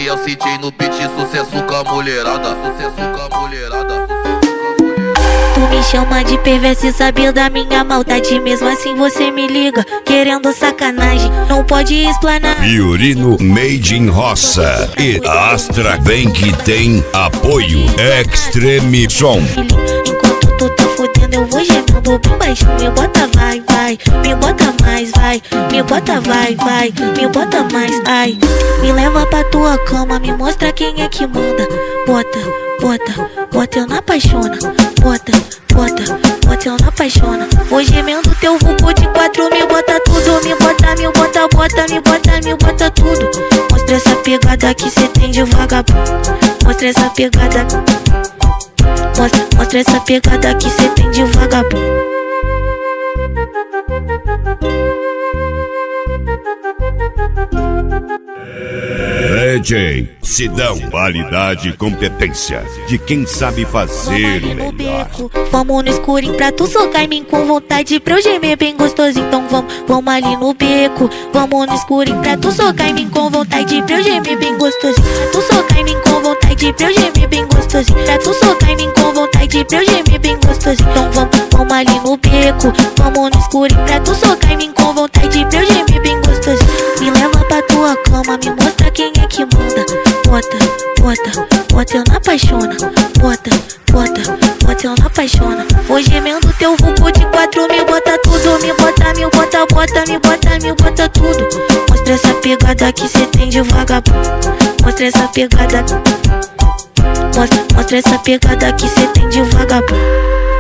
DJ é o CJ no beat, sucesso com a mulherada. Sucesso com a mulherada. Tu me chama de perverso e sabe da minha maldade. Mesmo assim você me liga, querendo sacanagem. Não pode explanar. Fiorino Made in Roça e Astra vem que tem apoio Extreme Som. Enquanto tu tá fudendo eu vou gemendo bem baixo. Me bota vai, vai, me bota mais, vai. Me bota vai, vai, me bota mais, ai. Me leva pra tua cama, me mostra quem é que manda. Bota, bota, bota eu na paixona. Bota, bota, bota eu na paixona. Vou gemendo teu vulco de 4, me bota tudo. Me bota, me bota, bota, me bota, me bota tudo. Mostra essa pegada que cê tem de vagabundo. Mostra essa pegada. Mostra essa pegada que cê tem de vagabundo. DJ Sidão, qualidade e competência de quem sabe fazer o melhor. Vamos no escurinho pra tu socar em mim com vontade, pra eu gemer bem gostoso. Então vamos ali no beco. Vamos no escurinho pra tu socar em mim com vontade, pra eu gemer bem gostoso. Pra tu socar em mim com vontade, pra eu gemer bem gostoso. Pra tu socar em mim com vontade, pra eu gemer bem gostoso. Então vamos ali no beco. Vamos no escurinho pra tu socar em mim com vontade, pra eu gemer bem gostoso. Me leva pra tua cama, me mostra quem é que manda. Bota, bota, bota eu na paixona. Bota, bota, bota eu na paixona. Vou gemendo teu vulco de 4, me bota tudo. Me bota, me bota, bota, me bota, me bota tudo. Mostra essa pegada que cê tem de vagabundo. Mostra essa pegada. Mostra essa pegada que cê tem de vagabundo.